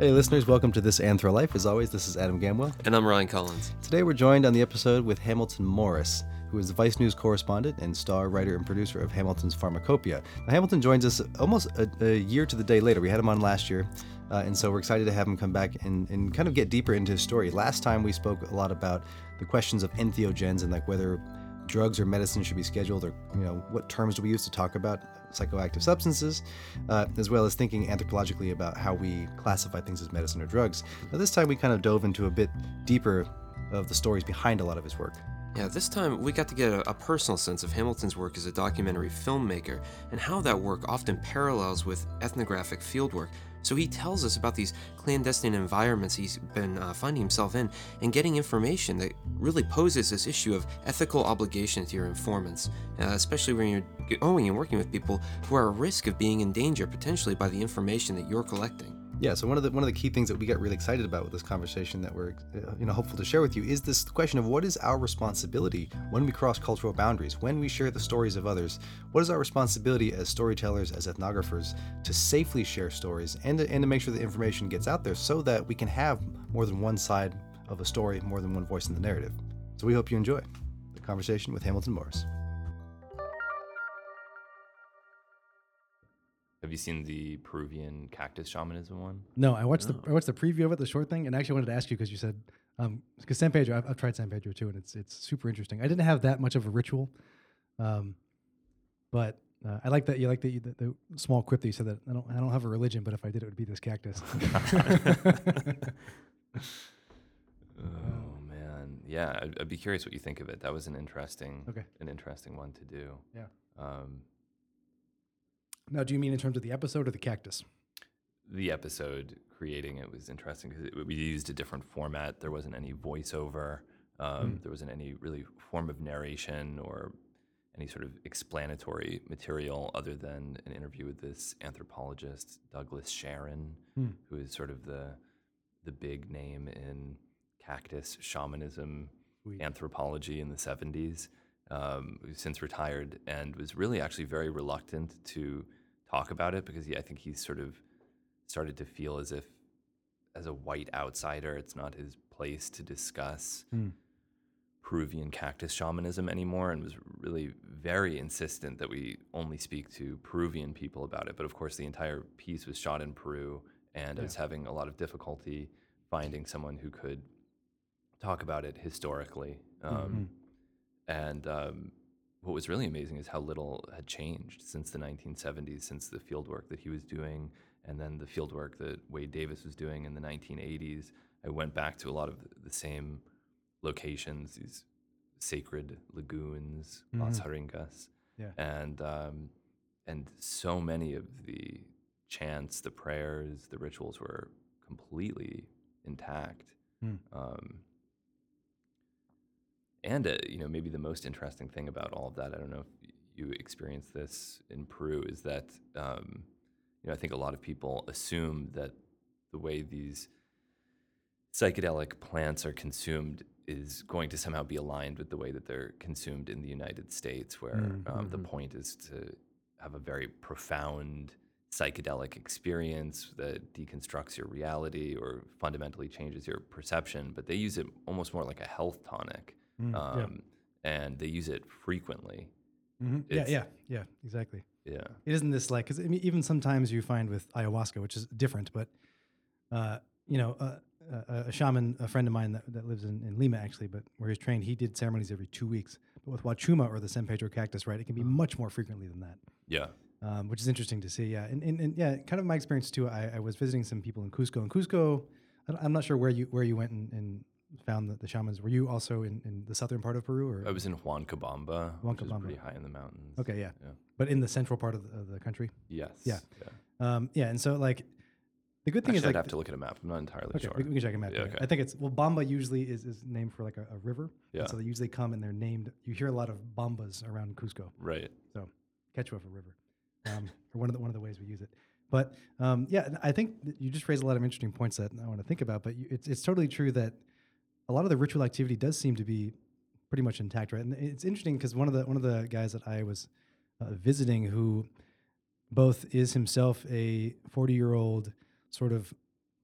Hey listeners, welcome to This Anthro Life. As always, this is Adam Gamwell. And I'm Ryan Collins. Today we're joined on the episode with Hamilton Morris, who is the Vice News correspondent and star writer and producer of Hamilton's Pharmacopoeia. Now, Hamilton joins us almost a year to the day later. We had him on last year, and so we're excited to have him come back and kind of get deeper into his story. Last time we spoke a lot about the questions of entheogens and like whether drugs or medicine should be scheduled, or what terms do we use to talk about psychoactive substances, as well as thinking anthropologically about how we classify things as medicine or drugs. Now this time we kind of dove into a bit deeper of the stories behind a lot of his work. Yeah, this time we got to get a personal sense of Hamilton's work as a documentary filmmaker and how that work often parallels with ethnographic fieldwork. So he tells us about these clandestine environments he's been finding himself in and getting information that really poses this issue of ethical obligation to your informants, especially when you're going and working with people who are at risk of being in danger potentially by the information that you're collecting. Yeah, so one of the key things that we get really excited about with this conversation that we're hopeful to share with you is this question of what is our responsibility when we cross cultural boundaries, when we share the stories of others. What is our responsibility as storytellers, as ethnographers, to safely share stories and to make sure the information gets out there so that we can have more than one side of a story, more than one voice in the narrative. So we hope you enjoy the conversation with Hamilton Morris. Have you seen the Peruvian cactus shamanism one? No, I watched the preview of it, the short thing, and actually wanted to ask you because you said because San Pedro, I've tried San Pedro too, and it's super interesting. I didn't have that much of a ritual, but I like that you like the small quip that you said that I don't have a religion, but if I did, it would be this cactus. Oh man, yeah, I'd be curious what you think of it. That was an interesting one to do. Yeah. Now, do you mean in terms of the episode or the cactus? The episode, creating it was interesting because we used a different format. There wasn't any voiceover. There wasn't any really form of narration or any sort of explanatory material other than an interview with this anthropologist, Douglas Sharon, who is sort of the big name in cactus shamanism anthropology in the 70s, who's since retired and was really actually very reluctant to talk about it because I think he's sort of started to feel as if, as a white outsider, it's not his place to discuss Peruvian cactus shamanism anymore, and was really very insistent that we only speak to Peruvian people about it. But of course, the entire piece was shot in Peru, and I was having a lot of difficulty finding someone who could talk about it historically. And what was really amazing is how little had changed since the 1970s, since the fieldwork that he was doing, and then the fieldwork that Wade Davis was doing in the 1980s. I went back to a lot of the same locations, these sacred lagoons, Las Haringas, and so many of the chants, the prayers, the rituals were completely intact. And maybe the most interesting thing about all of that, I don't know if you experienced this in Peru, is that I think a lot of people assume that the way these psychedelic plants are consumed is going to somehow be aligned with the way that they're consumed in the United States, where the point is to have a very profound psychedelic experience that deconstructs your reality or fundamentally changes your perception. But they use it almost more like a health tonic. And they use it frequently. Yeah, exactly. Yeah. It isn't this like, because even sometimes you find with ayahuasca, which is different, but, a shaman, a friend of mine that lives in Lima actually, but where he's trained, he did ceremonies every 2 weeks. But with Huachuma or the San Pedro cactus, right, it can be much more frequently than that. Yeah. Which is interesting to see. Yeah. And yeah, kind of my experience too, I was visiting some people in Cusco. In Cusco, I'm not sure where you went and found the shamans. Were you also in the southern part of Peru? Or I was in Huancabamba, which is pretty high in the mountains. Okay, yeah. But in the central part of the country? Yes. Yeah. And so like, the good thing Actually, is like... I'd have to look at a map. I'm not entirely sure. We can check a map. Yeah, okay. I think Bamba usually is named for like a river. Yeah. And so they usually come and they're named... You hear a lot of Bambas around Cusco. Right. So, Quechua for river. Or one of the ways we use it. But I think that you just raised a lot of interesting points that I want to think about. But it's totally true that a lot of the ritual activity does seem to be pretty much intact, right? And it's interesting because one of the guys that I was visiting, who both is himself a 40-year-old sort of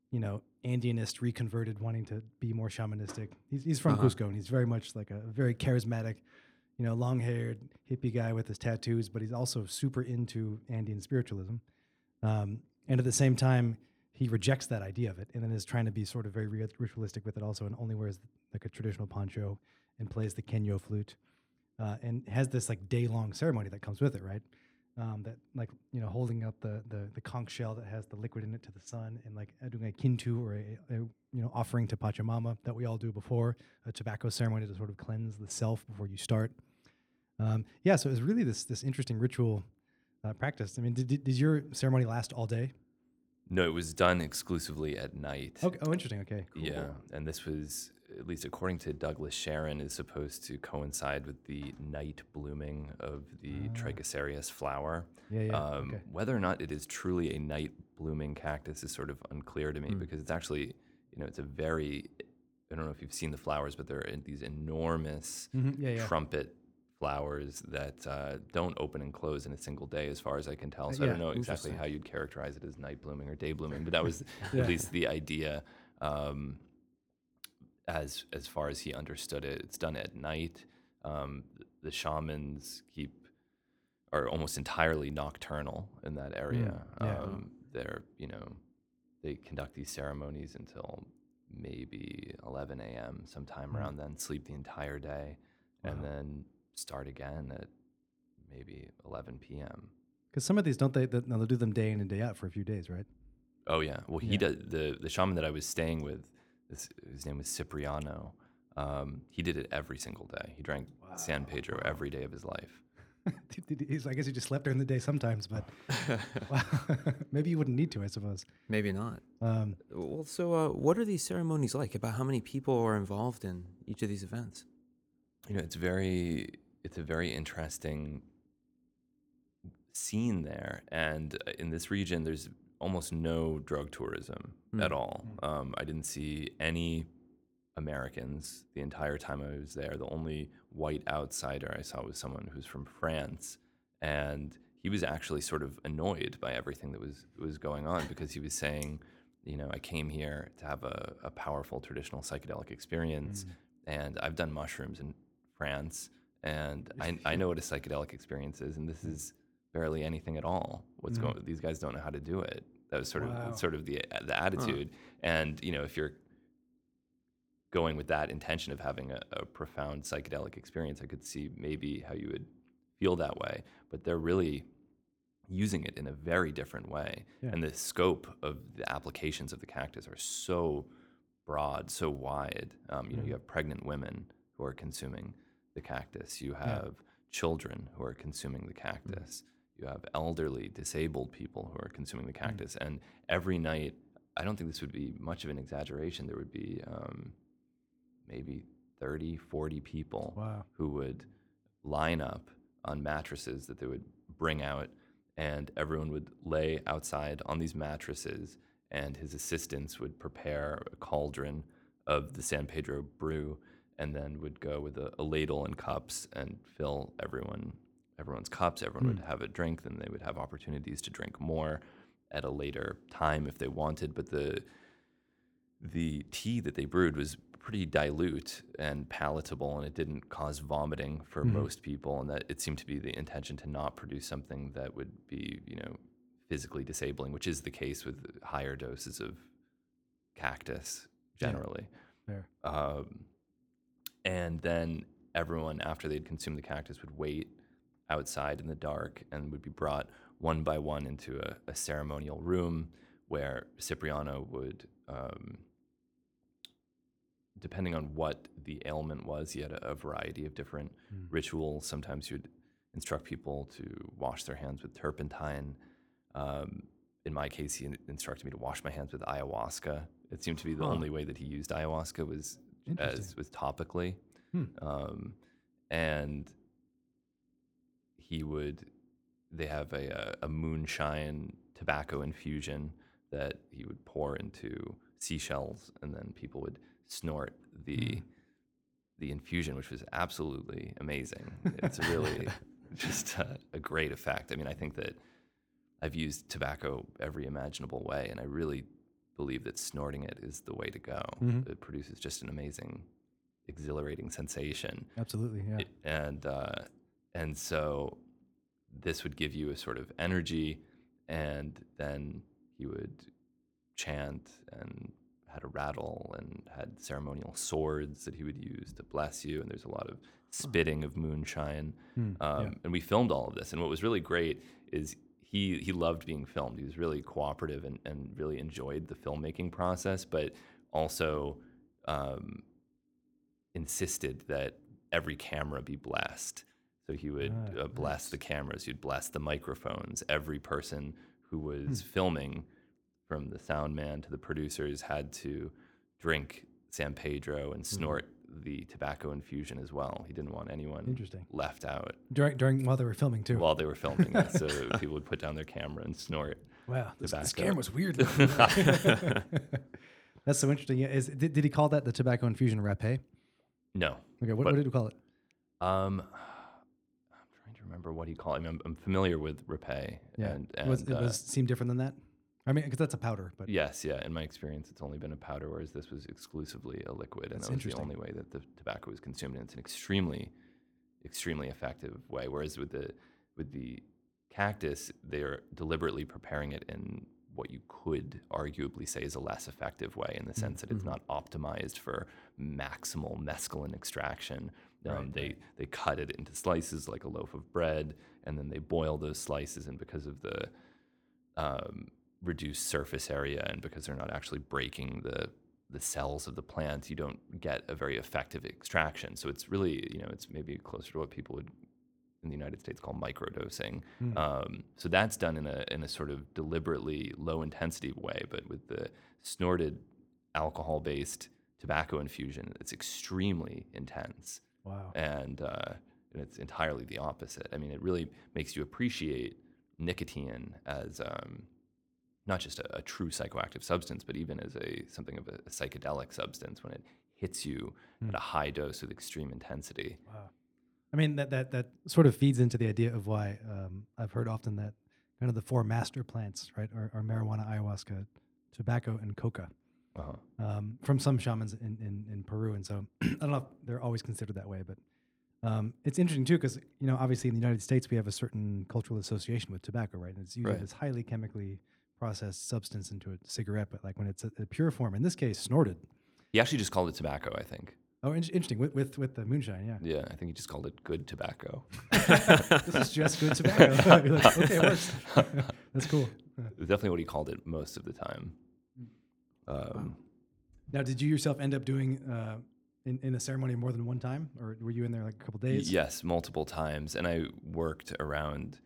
Andeanist reconverted, wanting to be more shamanistic. He's from Cusco, and he's very much like a very charismatic, long-haired hippie guy with his tattoos, but he's also super into Andean spiritualism. And at the same time, he rejects that idea of it, and then is trying to be sort of very ritualistic with it also, and only wears like a traditional poncho and plays the queño flute, and has this like day-long ceremony that comes with it, right? That like holding up the conch shell that has the liquid in it to the sun, and like doing a kintu, or a offering to Pachamama that we all do before a tobacco ceremony to sort of cleanse the self before you start. So it was really this interesting ritual practice. I mean, did your ceremony last all day? No, it was done exclusively at night. Okay. Oh, interesting. Okay. Cool. Yeah, and this was, at least according to Douglas Sharon, is supposed to coincide with the night blooming of the Trichocereus flower. Okay. Whether or not it is truly a night blooming cactus is sort of unclear to me, because it's actually, it's a very, I don't know if you've seen the flowers, but they're these enormous trumpet flowers that don't open and close in a single day, as far as I can tell. So I don't know exactly how you'd characterize it as night blooming or day blooming, but that was at least the idea. As far as he understood it, it's done at night. The shamans are almost entirely nocturnal in that area. They're they conduct these ceremonies until maybe 11 a.m. sometime around then, sleep the entire day, and then start again at maybe 11 p.m. Because some of these, don't they'll do them day in and day out for a few days, right? Oh yeah. Well, he does. The shaman that I was staying with, his name was Cipriano. He did it every single day. He drank San Pedro every day of his life. I guess he just slept during the day sometimes, but maybe you wouldn't need to, I suppose. Maybe not. What are these ceremonies like? About how many people are involved in each of these events? It's a very interesting scene there, and in this region, there's almost no drug tourism at all. I didn't see any Americans the entire time I was there. The only white outsider I saw was someone who's from France, and he was actually sort of annoyed by everything that was going on, because he was saying, I came here to have a powerful traditional psychedelic experience, and I've done mushrooms in France, and I know what a psychedelic experience is, and this is barely anything at all. These guys don't know how to do it. That was sort of the attitude. And if you're going with that intention of having a profound psychedelic experience, I could see maybe how you would feel that way. But they're really using it in a very different way. Yeah. And the scope of the applications of the cactus are so broad, so wide. You have pregnant women who are consuming the cactus. You have children who are consuming the cactus. You have elderly, disabled people who are consuming the cactus. And every night, I don't think this would be much of an exaggeration, there would be maybe 30, 40 people who would line up on mattresses that they would bring out, and everyone would lay outside on these mattresses, and his assistants would prepare a cauldron of the San Pedro brew, and then would go with a ladle and cups and fill everyone's cups. Everyone would have a drink, then they would have opportunities to drink more at a later time if they wanted. But the tea that they brewed was pretty dilute and palatable, and it didn't cause vomiting for most people, and that it seemed to be the intention to not produce something that would be, physically disabling, which is the case with higher doses of cactus generally. Yeah. Fair. And then everyone, after they'd consumed the cactus, would wait outside in the dark and would be brought one by one into a ceremonial room where Cipriano would, depending on what the ailment was, he had a variety of different rituals. Sometimes he would instruct people to wash their hands with turpentine. In my case, he instructed me to wash my hands with ayahuasca. It seemed to be the only way that he used ayahuasca was topically. And they have a moonshine tobacco infusion that he would pour into seashells, and then people would snort the infusion, which was absolutely amazing. It's really just a great effect. I mean, I think that I've used tobacco every imaginable way, and I really believe that snorting it is the way to go. It produces just an amazing, exhilarating sensation. Absolutely, yeah. And so this would give you a sort of energy, and then he would chant and had a rattle and had ceremonial swords that he would use to bless you, and there's a lot of spitting of moonshine. And we filmed all of this, and what was really great is he loved being filmed. He was really cooperative and really enjoyed the filmmaking process, but also insisted that every camera be blessed. So he would bless the cameras, he'd bless the microphones. Every person who was filming, from the sound man to the producers, had to drink San Pedro and snort the tobacco infusion as well. He didn't want anyone left out. During while they were filming too. While they were filming, so people would put down their camera and snort. Wow, this tobacco. camera's weird. That's so interesting. Yeah, did he call that the tobacco infusion rapé? No. Okay, what did he call it? I'm trying to remember what he called it. I mean, I'm familiar with rapé. Yeah, and it seem different than that? I mean, because that's a powder. But yes, yeah. In my experience, it's only been a powder, whereas this was exclusively a liquid, and that was the only way that the tobacco was consumed. And it's an extremely, extremely effective way. Whereas with the cactus, they're deliberately preparing it in what you could arguably say is a less effective way, in the sense that it's not optimized for maximal mescaline extraction. They cut it into slices like a loaf of bread, and then they boil those slices. And because of the reduced surface area, and because they're not actually breaking the cells of the plant, you don't get a very effective extraction. So it's really, it's maybe closer to what people would in the United States call microdosing. So that's done in a sort of deliberately low intensity way, but with the snorted alcohol-based tobacco infusion, it's extremely intense. Wow. And it's entirely the opposite. I mean, it really makes you appreciate nicotine as not just a true psychoactive substance, but even as something of a psychedelic substance when it hits you at a high dose with extreme intensity. Wow. I mean, that sort of feeds into the idea of why I've heard often that kind of the four master plants, right, are marijuana, ayahuasca, tobacco, and coca. From some shamans in Peru. And so I don't know if they're always considered that way, but it's interesting too, because, obviously in the United States, we have a certain cultural association with tobacco, right? And it's usually this highly chemically processed substance into a cigarette, but like when it's a pure form, in this case, snorted. He actually just called it tobacco, I think. Oh, interesting. With the moonshine, yeah. Yeah, I think he just called it good tobacco. This is just good tobacco. You're like, okay, it works. That's cool. It's definitely what he called it most of the time. Wow. Now, did you yourself end up doing in a ceremony more than one time, or were you in there like a couple days? Yes, multiple times, and I worked around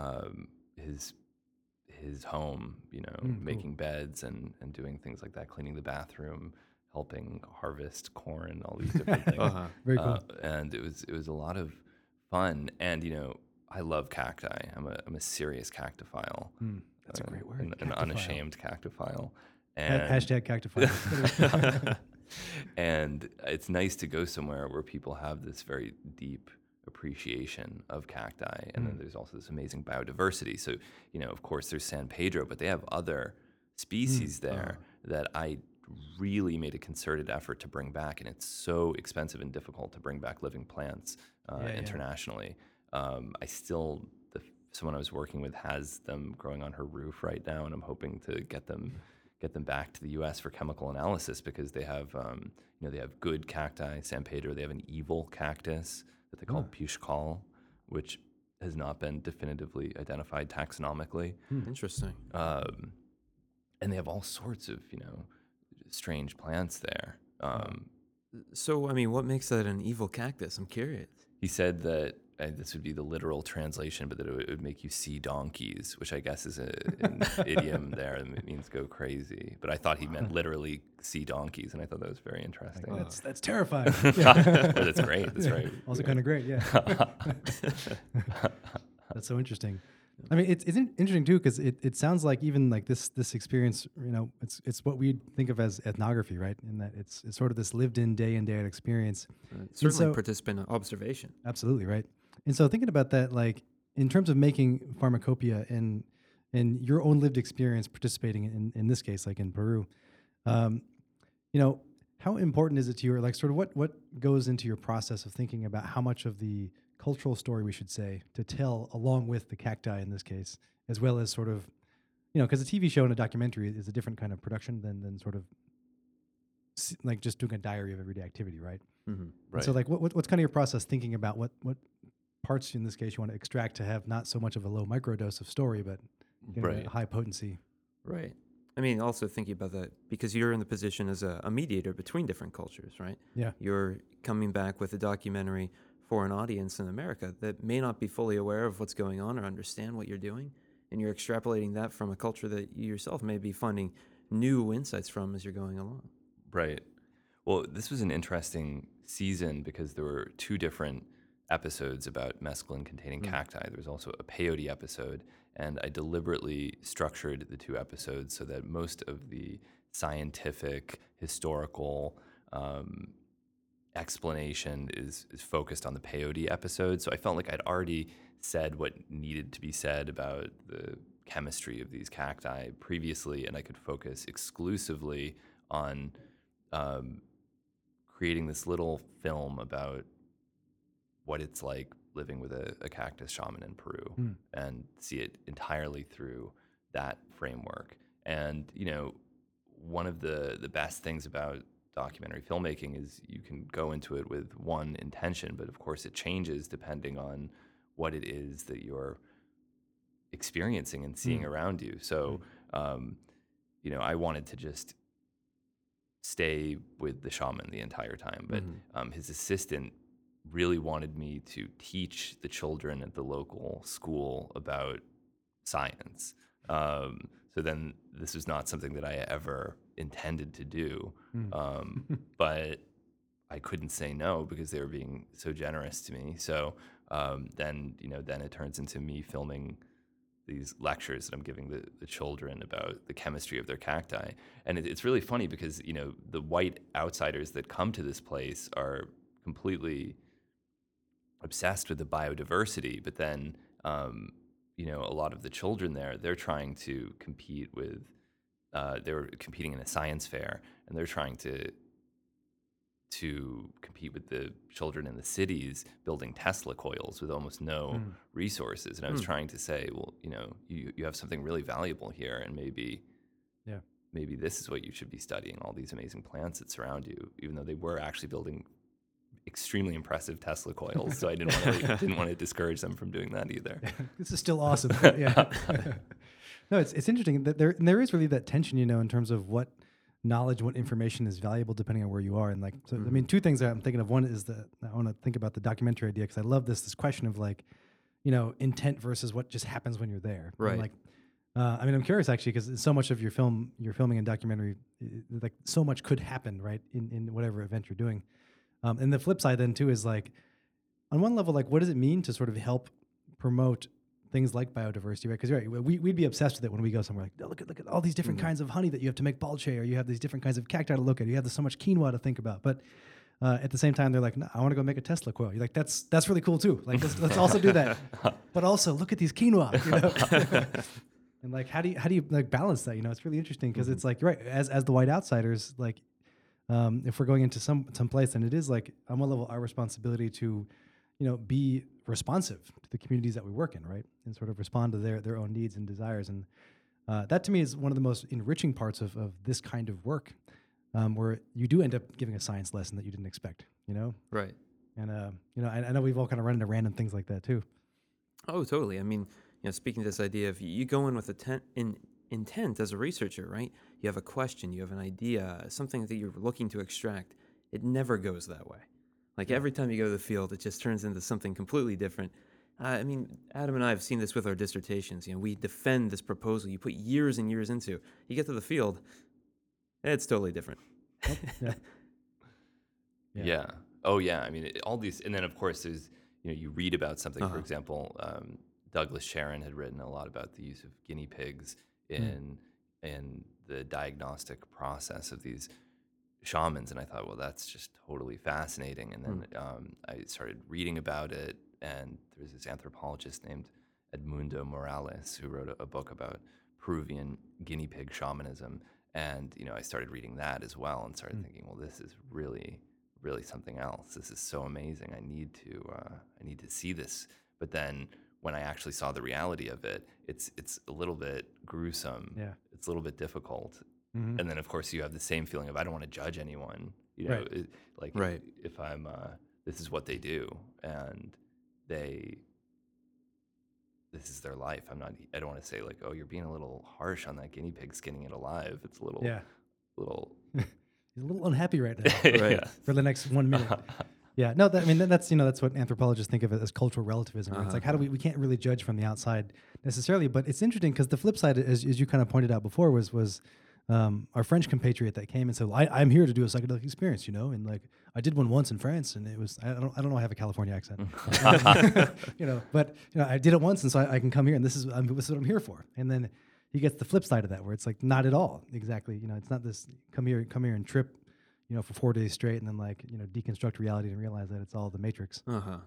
his home, making beds and doing things like that, cleaning the bathroom, helping harvest corn, all these different things. Very cool. And it was a lot of fun, and I love cacti. I'm a serious cactophile. That's a great word. An unashamed cactophile. And hashtag cactophile. And it's nice to go somewhere where people have this very deep appreciation of cacti, and then there's also this amazing biodiversity. So, of course, there's San Pedro, but they have other species there that I really made a concerted effort to bring back, and it's so expensive and difficult to bring back living plants internationally. Someone I was working with has them growing on her roof right now, and I'm hoping to get them back to the U.S. for chemical analysis, because they have they have good cacti. San Pedro, they have an evil cactus that they call Pushkal, which has not been definitively identified taxonomically. Interesting. And they have all sorts of strange plants there. So, I mean, what makes that an evil cactus? I'm curious. He said that, this would be the literal translation, but that it would make you see donkeys, which I guess is an idiom there. It means go crazy. But I thought he meant literally see donkeys, and I thought that was very interesting. That's terrifying. That's great. That's right. Also kind of great, yeah. That's so interesting. I mean, it's interesting too, because it sounds like even like this experience, it's what we think of as ethnography, right? In that it's sort of this lived in day in day out experience. Certainly participant observation. Absolutely, right. And so thinking about that, like in terms of making pharmacopoeia and and your own lived experience participating in this case, like in Peru, um, you know, how important is it to you, or like sort of what goes into your process of thinking about how much of the cultural story we should say to tell along with the cacti in this case, as well as sort of, because a TV show and a documentary is a different kind of production than sort of like just doing a diary of everyday activity, right? Mm-hmm. Right. So like what's kind of your process thinking about what parts in this case you want to extract to have not so much of a low microdose of story, but Right. a high potency. Right. I mean, also thinking about that because you're in the position as a mediator between different cultures, right? Yeah. You're coming back with a documentary for an audience in America that may not be fully aware of what's going on or understand what you're doing. And you're extrapolating that from a culture that you yourself may be finding new insights from as you're going along. Right. Well, this was an interesting season because there were 2 different episodes about mescaline-containing cacti. There was also a peyote episode, and I deliberately structured the 2 episodes so that most of the scientific, historical explanation is focused on the peyote episode. So I felt like I'd already said what needed to be said about the chemistry of these cacti previously, and I could focus exclusively on creating this little film about what it's like living with a cactus shaman in Peru and see it entirely through that framework. And, one of the best things about documentary filmmaking is you can go into it with one intention, but of course it changes depending on what it is that you're experiencing and seeing around you. So, I wanted to just stay with the shaman the entire time, but his assistant really wanted me to teach the children at the local school about science. So then this was not something that I ever intended to do, but I couldn't say no because they were being so generous to me. So then it turns into me filming these lectures that I'm giving the children about the chemistry of their cacti. And it's really funny because, the white outsiders that come to this place are completely obsessed with the biodiversity, but then, a lot of the children there, they're trying to compete with, they're competing in a science fair, and they're trying to compete with the children in the cities building Tesla coils with almost no resources. And I was trying to say, well, you have something really valuable here, and maybe this is what you should be studying, all these amazing plants that surround you, even though they were actually building extremely impressive Tesla coils. So I didn't want to discourage them from doing that either. This is still awesome. Yeah. No, it's interesting that there is really that tension, in terms of what knowledge, what information is valuable depending on where you are. And like, so, I mean, 2 things that I'm thinking of. One is that I want to think about the documentary idea because I love this question of like, intent versus what just happens when you're there. Right. And like, I'm curious actually because so much of your filming and documentary, like so much could happen, right, in whatever event you're doing. And the flip side then too is like, on one level, like, what does it mean to sort of help promote things like biodiversity, right? Because we'd be obsessed with it when we go somewhere. Like, oh, look at all these different kinds of honey that you have to make balche, or you have these different kinds of cacti to look at. You have so much quinoa to think about. But at the same time, they're like, no, I want to go make a Tesla coil. You're like, that's really cool too. Like, let's also do that. But also look at these quinoa. And like, how do you like balance that? It's really interesting because it's like, right, as the white outsiders, like, if we're going into some place, then it is like on one level our responsibility to, be responsive to the communities that we work in, right, and sort of respond to their own needs and desires. And that to me is one of the most enriching parts of this kind of work, where you do end up giving a science lesson that you didn't expect, Right. And I know we've all kind of run into random things like that too. Oh, totally. I mean, speaking to this idea of you go in with intent as a researcher, right? You have a question, you have an idea, something that you're looking to extract. It never goes that way. Like every time you go to the field, it just turns into something completely different. I mean, Adam and I have seen this with our dissertations. We defend this proposal you put years and years into. You get to the field, it's totally different. Yeah. Oh, yeah. I mean, all these, and then of course there's, you read about something. For example, Douglas Sharon had written a lot about the use of guinea pigs in the diagnostic process of these shamans, and I thought, well, that's just totally fascinating. And then I started reading about it, and there was this anthropologist named Edmundo Morales, who wrote a book about Peruvian guinea pig shamanism. And, I started reading that as well and started thinking, well, this is really, really something else. This is so amazing. I need to see this. But then when I actually saw the reality of it, it's a little bit gruesome. Yeah. It's a little bit difficult. Mm-hmm. And then, of course, you have the same feeling of I don't want to judge anyone. Right. Right. If I'm, this is what they do, and this is their life. I don't want to say like, oh, you're being a little harsh on that guinea pig skinning it alive. It's a little. He's a little unhappy right now. Right. Yeah. For the next 1 minute. Yeah, no, that's what anthropologists think of it as cultural relativism. Right? It's like, how do we can't really judge from the outside necessarily, but it's interesting because the flip side, as you kind of pointed out before, was our French compatriot that came and said, well, I'm here to do a psychedelic experience, and like I did one once in France, and it was I don't know, I have a California accent, but I did it once, and so I can come here, and this is what I'm here for. And then he gets the flip side of that, where it's like not at all exactly, it's not this come here and trip, for 4 days straight, and then deconstruct reality and realize that it's all the Matrix.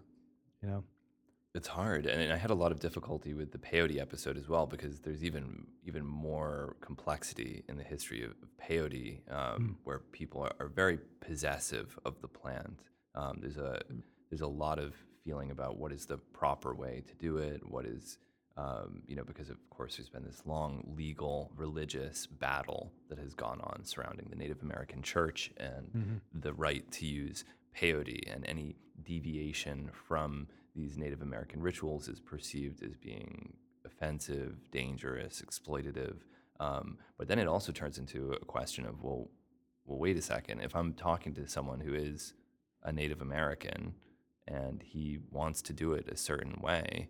It's hard, and I had a lot of difficulty with the peyote episode as well, because there's even more complexity in the history of peyote, where people are very possessive of the plant. There's a lot of feeling about what is the proper way to do it, what is, because of course there's been this long legal religious battle that has gone on surrounding the Native American church and the right to use peyote, and any deviation from these Native American rituals is perceived as being offensive, dangerous, exploitative. But then it also turns into a question of, well, wait a second. If I'm talking to someone who is a Native American and he wants to do it a certain way,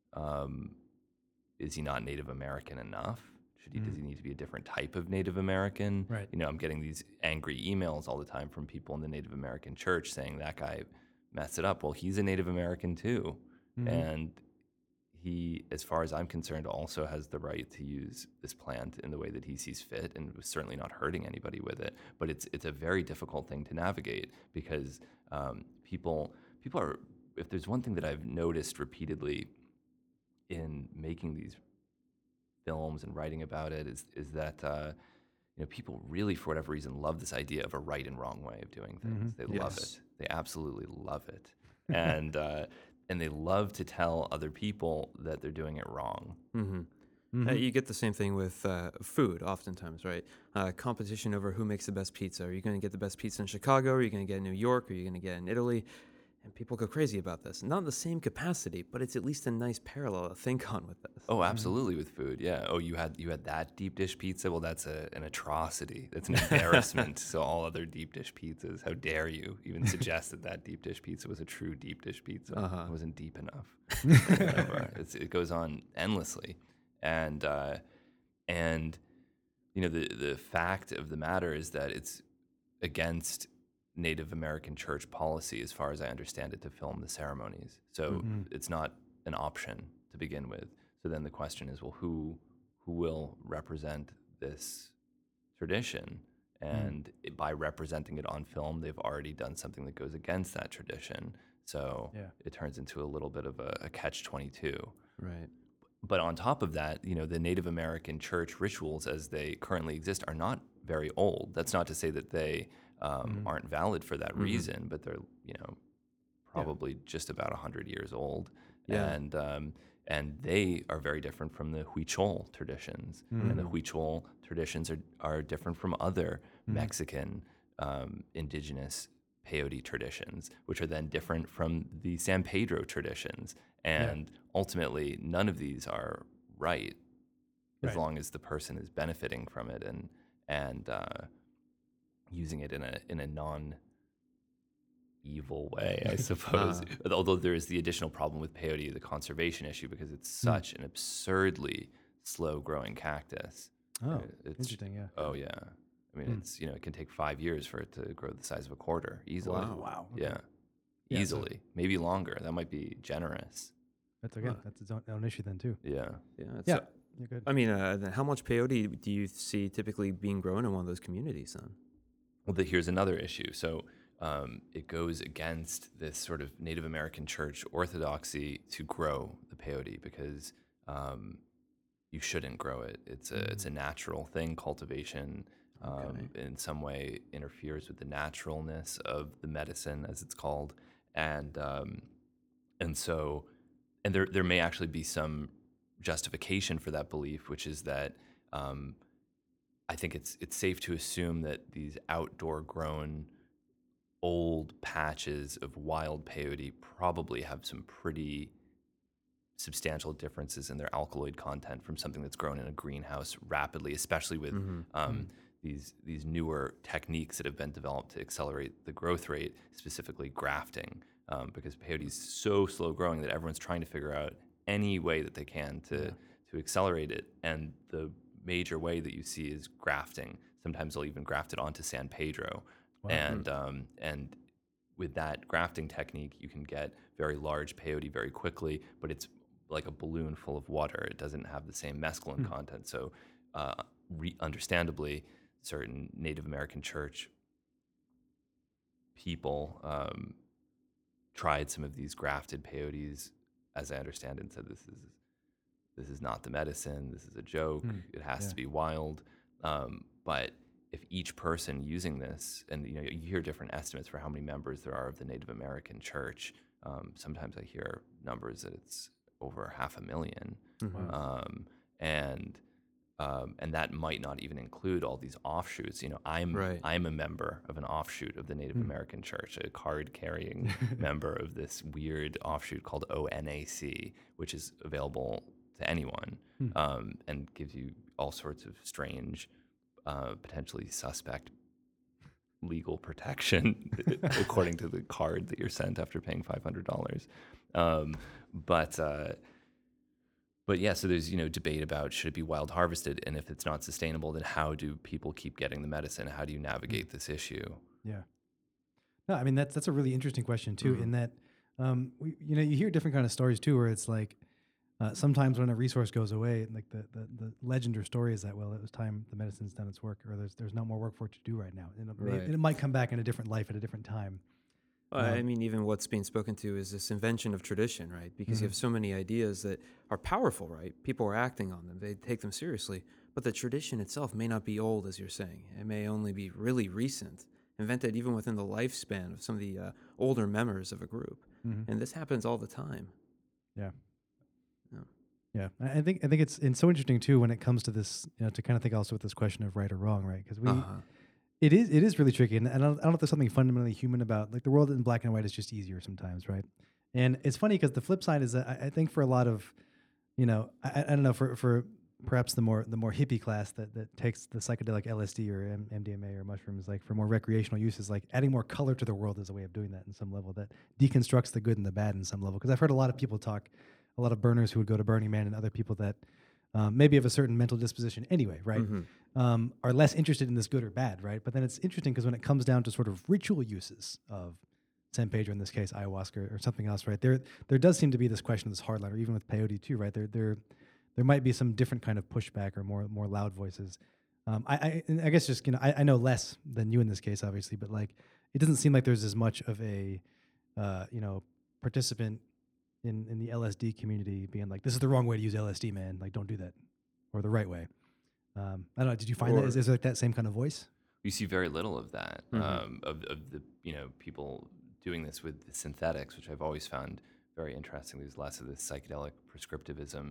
is he not Native American enough? Does he need to be a different type of Native American? Right. I'm getting these angry emails all the time from people in the Native American church saying that guy messed it up. Well, he's a Native American too. And he, as far as I'm concerned, also has the right to use this plant in the way that he sees fit, and was certainly not hurting anybody with it. But it's a very difficult thing to navigate, because people are, if there's one thing that I've noticed repeatedly in making these films and writing about it, is that people really, for whatever reason, love this idea of a right and wrong way of doing things. They love it. They absolutely love it. And they love to tell other people that they're doing it wrong. You get the same thing with food oftentimes, right? Competition over who makes the best pizza. Are you going to get the best pizza in Chicago? Are you going to get in New York? Are you going to get in Italy? And people go crazy about this. Not in the same capacity, but it's at least a nice parallel to think on with this. Oh, absolutely, with food, yeah. Oh, you had that deep dish pizza? Well, that's an atrocity. That's an embarrassment to all other deep dish pizzas. How dare you even suggest that deep dish pizza was a true deep dish pizza? It wasn't deep enough. It goes on endlessly. And the fact of the matter is that it's against Native American church policy, as far as I understand it, to film the ceremonies. So it's not an option to begin with. So then the question is, well, who will represent this tradition? And by representing it on film, they've already done something that goes against that tradition. So it turns into a little bit of a catch-22. Right. But on top of that, the Native American church rituals as they currently exist are not very old. That's not to say that they aren't valid for that reason, but they're probably just about 100 years old, and they are very different from the Huichol traditions, and the Huichol traditions are different from other Mexican indigenous peyote traditions, which are then different from the San Pedro traditions, and ultimately none of these are right as long as the person is benefiting from it and using it in a non-evil way, I suppose. Although there is the additional problem with peyote, the conservation issue, because it's such an absurdly slow-growing cactus. Oh, It's interesting, yeah. Oh, yeah. I mean, it's it can take 5 years for it to grow the size of a quarter easily. Wow. Okay. Yeah, Yeah, easily. Maybe longer. That might be generous. That's okay. That's its own issue then too. Yeah. Yeah, you're good. I mean, then how much peyote do you see typically being grown in one of those communities then? Well, here's another issue. So it goes against this sort of Native American church orthodoxy to grow the peyote because you shouldn't grow it. It's a natural thing. Cultivation in some way interferes with the naturalness of the medicine, as it's called, and so there may actually be some justification for that belief, which is that I think it's safe to assume that these outdoor grown old patches of wild peyote probably have some pretty substantial differences in their alkaloid content from something that's grown in a greenhouse rapidly, especially with these newer techniques that have been developed to accelerate the growth rate, specifically grafting, because peyote is so slow growing that everyone's trying to figure out any way that they can to accelerate it. And the major way that you see is grafting. Sometimes they'll even graft it onto San Pedro. Wow. And with that grafting technique, you can get very large peyote very quickly, but it's like a balloon full of water. It doesn't have the same mescaline content. So understandably, certain Native American church people tried some of these grafted peyotes, as I understand it, and said this is not the medicine. This is a joke. It has to be wild. But if each person using this, and you hear different estimates for how many members there are of the Native American church. Sometimes I hear numbers that it's over 500,000, and that might not even include all these offshoots. I'm a member of an offshoot of the Native American Church, a card-carrying member of this weird offshoot called ONAC, which is available to anyone, and gives you all sorts of strange, potentially suspect legal protection according to the card that you're sent after paying $500. But yeah, so there's debate about should it be wild harvested, and if it's not sustainable, then how do people keep getting the medicine? How do you navigate this issue? Yeah, no, I mean that's a really interesting question too. In that, you hear different kind of stories too, where it's like sometimes when a resource goes away, like the legend or story is that it was time the medicine's done its work, or there's no more work for it to do right now, and it might come back in a different life at a different time. Well, I mean, even what's being spoken to is this invention of tradition, right? Because you have so many ideas that are powerful, right? People are acting on them. They take them seriously. But the tradition itself may not be old, as you're saying. It may only be really recent, invented even within the lifespan of some of the older members of a group. And this happens all the time. Yeah. I think it's so interesting, too, when it comes to this, to kind of think also with this question of right or wrong, right? Because It is really tricky, and I don't know if there's something fundamentally human about, like, the world in black and white is just easier sometimes, right? And it's funny because the flip side is that I think for a lot of, I don't know, for perhaps the more hippie class that takes the psychedelic LSD or MDMA or mushrooms, like for more recreational uses, like adding more color to the world is a way of doing that in some level that deconstructs the good and the bad in some level. Because I've heard a lot of people talk, a lot of burners who would go to Burning Man and other people that maybe of a certain mental disposition anyway, right? Are less interested in this good or bad, right? But then it's interesting because when it comes down to sort of ritual uses of San Pedro, in this case, ayahuasca or something else, right? There does seem to be this question of this hard line, or even with peyote too, right? There might be some different kind of pushback or more loud voices. I guess just, I know less than you in this case, obviously, but like, it doesn't seem like there's as much of a, participant in the LSD community being like, this is the wrong way to use LSD, man. Like, don't do that. Or the right way. I don't know. Did you find that? Is like that same kind of voice? You see very little of that, of the, people doing this with the synthetics, which I've always found very interesting. There's less of this psychedelic prescriptivism,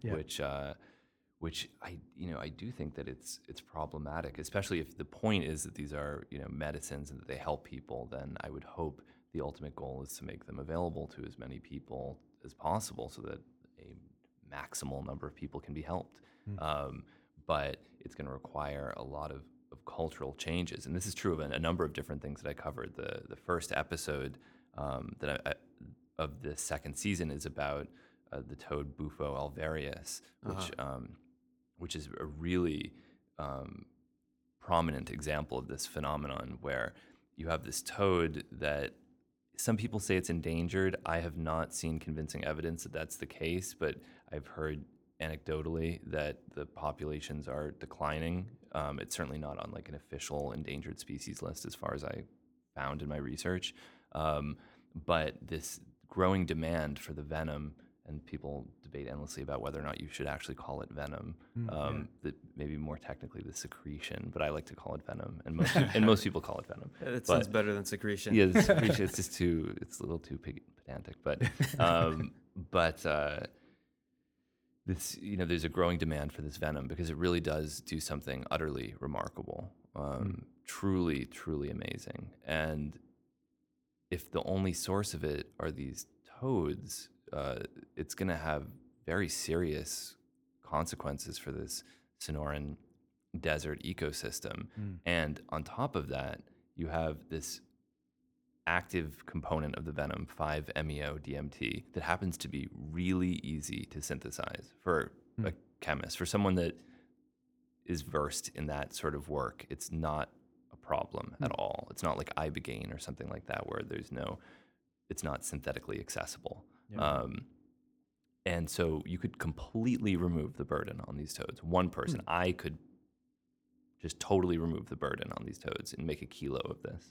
which I do think that it's problematic, especially if the point is that these are, medicines and that they help people. Then I would hope the ultimate goal is to make them available to as many people as possible so that a maximal number of people can be helped. But it's going to require a lot of cultural changes. And this is true of a number of different things that I covered. The first episode of the second season is about the toad Bufo alvarius, which is a really prominent example of this phenomenon where you have this toad that some people say it's endangered. I have not seen convincing evidence that that's the case, but I've heard anecdotally that the populations are declining. It's certainly not on like an official endangered species list as far as I found in my research. But this growing demand for the venom, and people debate endlessly about whether or not you should actually call it venom. Maybe more technically the secretion, but I like to call it venom, and most people call it venom. It sounds better than secretion. Yeah, the secretion. It's just it's a little too pedantic, but this, there's a growing demand for this venom because it really does do something utterly remarkable, truly, truly amazing. And if the only source of it are these toads, it's going to have very serious consequences for this Sonoran desert ecosystem. And on top of that, you have this active component of the venom, 5-MeO-DMT, that happens to be really easy to synthesize for a chemist. For someone that is versed in that sort of work, it's not a problem at all. It's not like ibogaine or something like that where it's not synthetically accessible. And so you could completely remove the burden on these toads. One person, I could just totally remove the burden on these toads and make a kilo of this.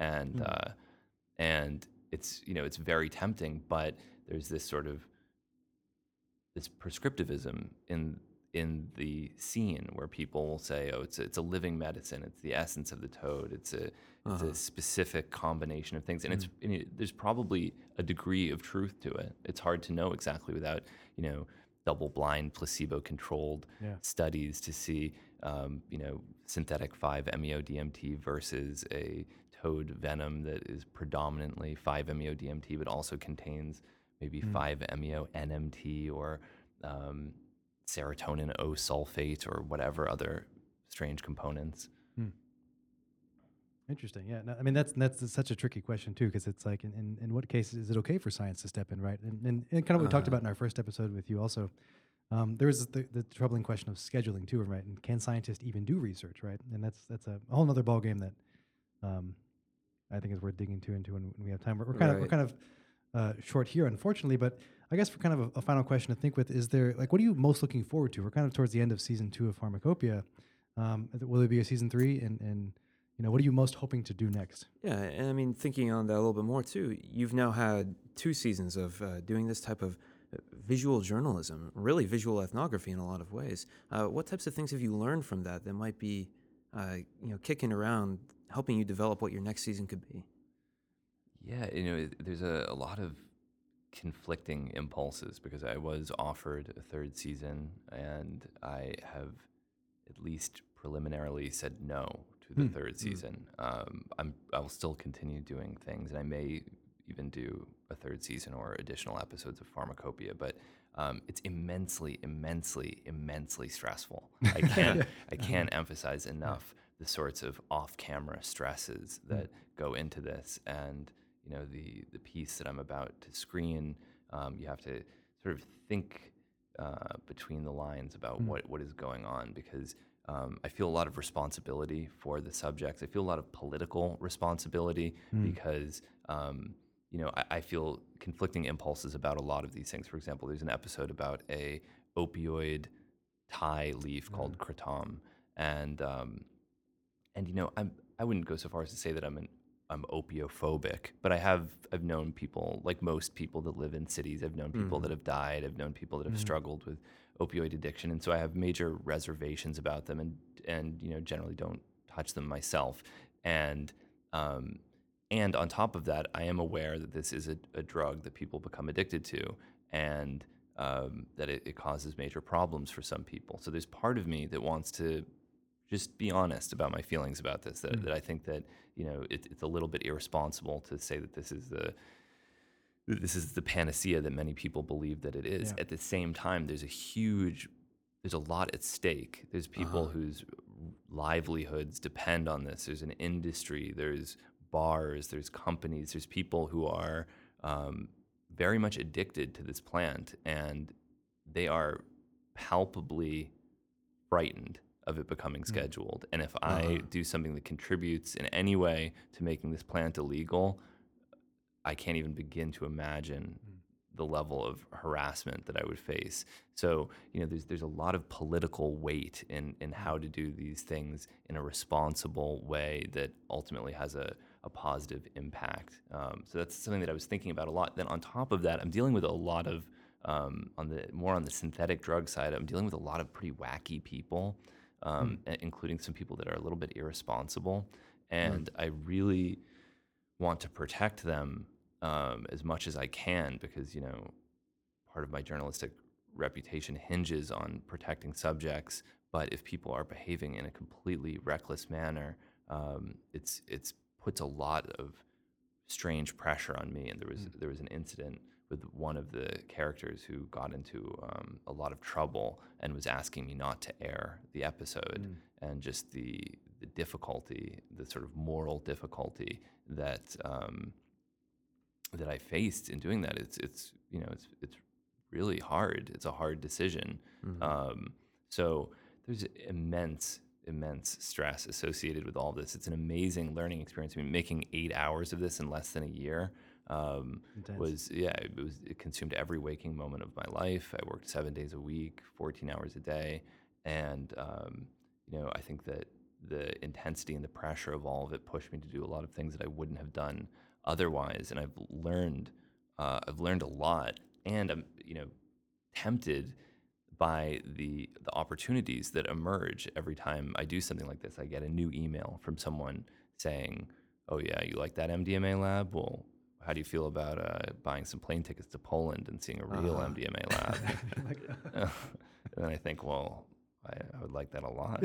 And it's, it's very tempting, but there's this sort of this prescriptivism in the scene where people will say, oh, it's a living medicine. It's the essence of the toad. It's a specific combination of things. And there's probably a degree of truth to it. It's hard to know exactly without, double-blind, placebo-controlled studies to see, synthetic 5-MeO-DMT versus a toad venom that is predominantly 5-MeO-DMT, but also contains maybe 5-MeO-NMT or serotonin O-sulfate or whatever other strange components. Interesting. Yeah. No, I mean, that's such a tricky question too, because it's like, in what cases is it okay for science to step in, right? And kind of what we talked about in our first episode with you also. There was the troubling question of scheduling too, right? And can scientists even do research, right? And that's a whole nother ballgame that I think is worth digging into when we have time. We're kind of short here, unfortunately, but I guess for kind of a final question to think with, is there, like, what are you most looking forward to? We're kind of towards the end of season 2 of Pharmacopoeia. Will there be a season 3? And what are you most hoping to do next? Yeah, and I mean, thinking on that a little bit more too, you've now had 2 seasons of doing this type of visual journalism, really visual ethnography in a lot of ways. What types of things have you learned from that might be, kicking around, helping you develop what your next season could be? Yeah, there's a lot of conflicting impulses because I was offered a 3rd season and I have at least preliminarily said no to the 3rd season. I'll still continue doing things, and I may even do a 3rd season or additional episodes of Pharmacopoeia, but it's immensely, immensely, immensely stressful. I can't emphasize enough the sorts of off-camera stresses that go into this, and the piece that I'm about to screen, you have to sort of think between the lines about what is going on, because I feel a lot of responsibility for the subjects. I feel a lot of political responsibility because I feel conflicting impulses about a lot of these things. For example, there's an episode about a opioid Thai leaf called kratom, and I wouldn't go so far as to say that I'm opiophobic, but I've known people, like most people that live in cities. I've known people that have died. I've known people that have struggled with opioid addiction, and so I have major reservations about them, and generally don't touch them myself. And on top of that, I am aware that this is a drug that people become addicted to, and that it causes major problems for some people. So there's part of me that wants to just be honest about my feelings about this, that I think that it's a little bit irresponsible to say that this is the panacea that many people believe that it is. At the same time, there's a lot at stake. There's people whose livelihoods depend on this. There's an industry, there's bars, there's companies, there's people who are very much addicted to this plant, and they are palpably frightened of it becoming scheduled. And if I do something that contributes in any way to making this plant illegal, I can't even begin to imagine the level of harassment that I would face. So, there's a lot of political weight in how to do these things in a responsible way that ultimately has a positive impact. So that's something that I was thinking about a lot. Then on top of that, I'm dealing with a lot of, on the synthetic drug side, I'm dealing with a lot of pretty wacky people, including some people that are a little bit irresponsible. And I really want to protect them as much as I can, because part of my journalistic reputation hinges on protecting subjects. But if people are behaving in a completely reckless manner, it's puts a lot of strange pressure on me. And there was an incident with one of the characters who got into a lot of trouble and was asking me not to air the episode, and just the difficulty, the sort of moral difficulty that that I faced in doing that. It's really hard. It's a hard decision. So there's immense stress associated with all this. It's an amazing learning experience. I mean, making 8 hours of this in less than a year it consumed every waking moment of my life. I worked 7 days a week, 14 hours a day, and I think that the intensity and the pressure of all of it pushed me to do a lot of things that I wouldn't have done otherwise. And I've learned a lot, and I'm tempted by the opportunities that emerge every time I do something like this. I get a new email from someone saying, "Oh yeah, you like that MDMA lab? Well, how do you feel about buying some plane tickets to Poland and seeing a real MDMA lab?" And I think, well, I would like that a lot.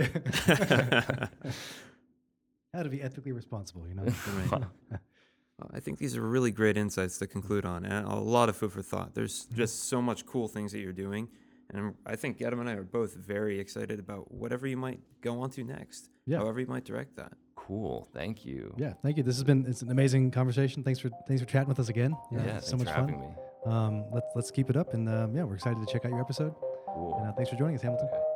How to be ethically responsible, Well, I think these are really great insights to conclude on, and a lot of food for thought. There's just so much cool things that you're doing, and I think Gedem and I are both very excited about whatever you might go on to next, however you might direct that. Cool, thank you. Yeah, thank you. It's an amazing conversation. Thanks for chatting with us again. Thanks so much for fun. having me. Let's keep it up, and we're excited to check out your episode. Cool. And thanks for joining us, Hamilton. Okay.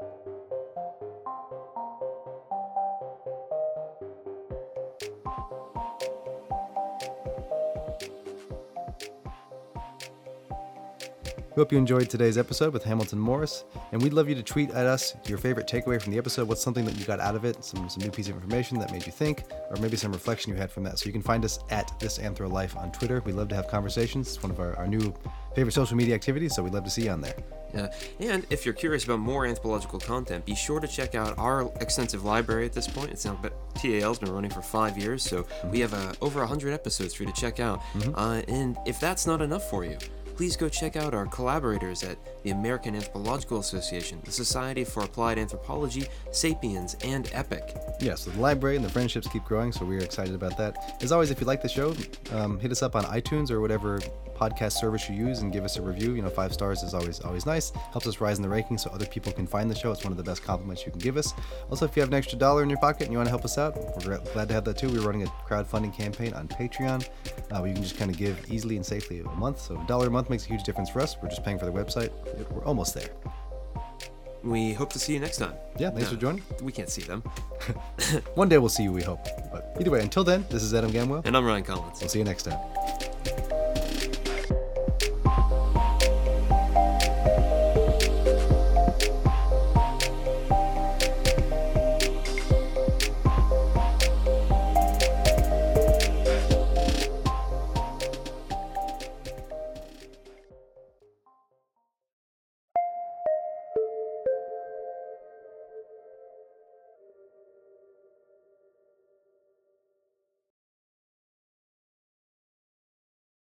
We hope you enjoyed today's episode with Hamilton Morris, and we'd love you to tweet at us your favorite takeaway from the episode. What's something that you got out of it, some new piece of information that made you think, or maybe some reflection you had from that. So you can find us at ThisAnthroLife on Twitter. We love to have conversations. It's one of our new favorite social media activities, so we'd love to see you on there. Yeah, and if you're curious about more anthropological content, be sure to check out our extensive library at this point. It's now, but TAL's been running for 5 years, so we have over 100 episodes for you to check out. And if that's not enough for you, please go check out our collaborators at the American Anthropological Association, the Society for Applied Anthropology, Sapiens, and EPIC. Yeah, so the library and the friendships keep growing, so we're excited about that. As always, if you like the show, hit us up on iTunes or whatever podcast service you use and give us a review. 5 stars is always nice. Helps us rise in the rankings so other people can find the show. It's one of the best compliments you can give us. Also, if you have an extra $1 in your pocket and you want to help us out, we're glad to have that too. We're running a crowdfunding campaign on Patreon where you can just kind of give easily and safely a month. So $1 a month makes a huge difference for us. We're just paying for the website. We're almost there. We hope to see you next time. Yeah, thanks for joining. We can't see them. One day we'll see you, we hope. But either way, until then, this is Adam Gamwell. And I'm Ryan Collins. We'll see you next time.